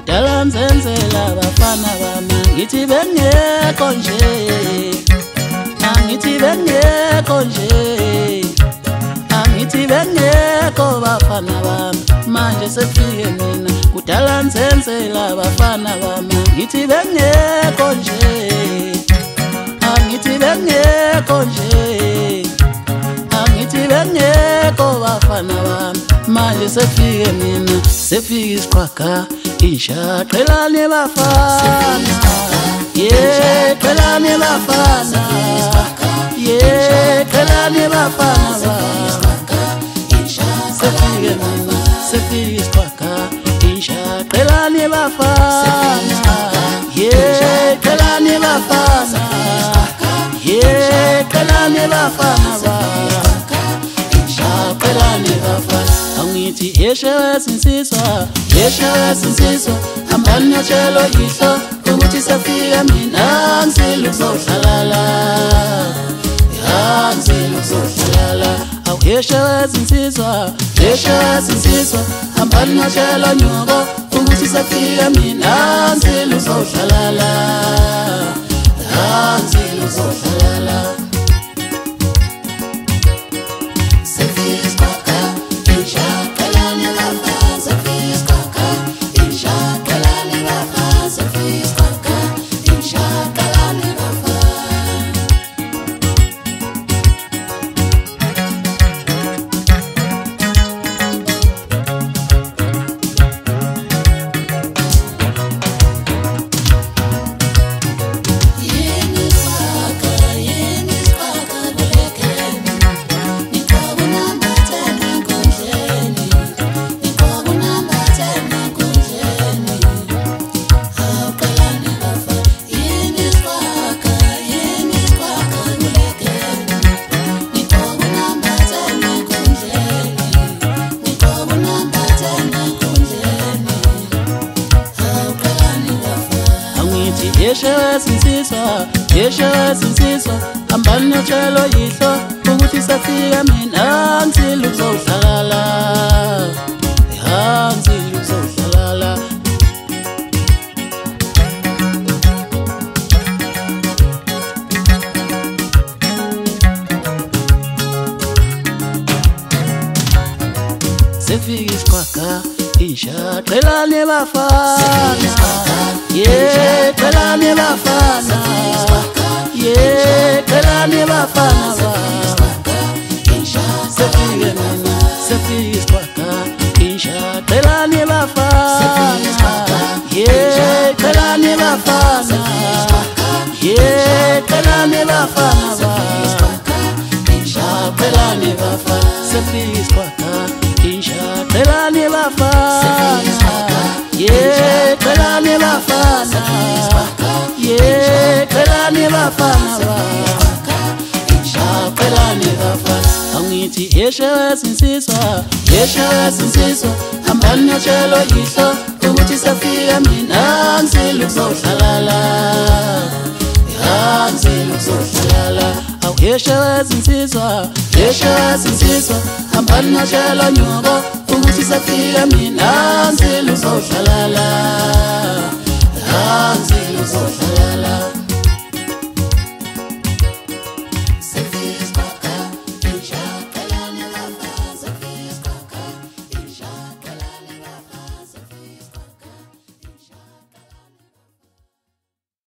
kudala nzenzela abafana bami ngithi bengekho nje angithi bengekho nje angithi bengekho bafana bami manje sefike mina kudala nzenzela abafana bami ngithi bengekho nje angithi bengekho nje angithi bengekho bafana bami manje sefike mina sefike isiqhwaga insha qhelane bafana yeah qhelane bafana yeah qhelane bafana sefike mina sefike isiqhwaga insha qhelane bafana yeah qhelane bafana yeah qhelane bafana angithi yeshesinsizwa hambani ngiyatshelo yihlo ukuthi safika mina ngiseluzohlala ngiseluzohlala awu yeshesinsizwa hambani ngiyatshelo nyoko ukuthi safika mina ngiseluzohlala ngiseluzohlala yeshesinsizwa hambani ngiyatshelo yihlo ukuthi safika mina ngiseluzohlala ngiseluzohlala sefike isiqhwaga insha qhelane bafana yeah qhelane bafana yeah qhelane bafana sefike mina sefike isiqhwaga insha qhelane bafana yeah qhelane bafana yeah qhelane bafana insha qhelane bafana sefike isiqhwaga insha qhelane bafana yeah qhelane bafana yeah qhelane bafana qhelane bafana angithi yeshesinsizwa hambani ngiyatshelo yihlo ukuthi safika mina ngiseluzohlala ngiseluzohlala awu yeshesinsizwa hambani ngiyatshelo nyoko ukuthi safika mina ngiseluzohlala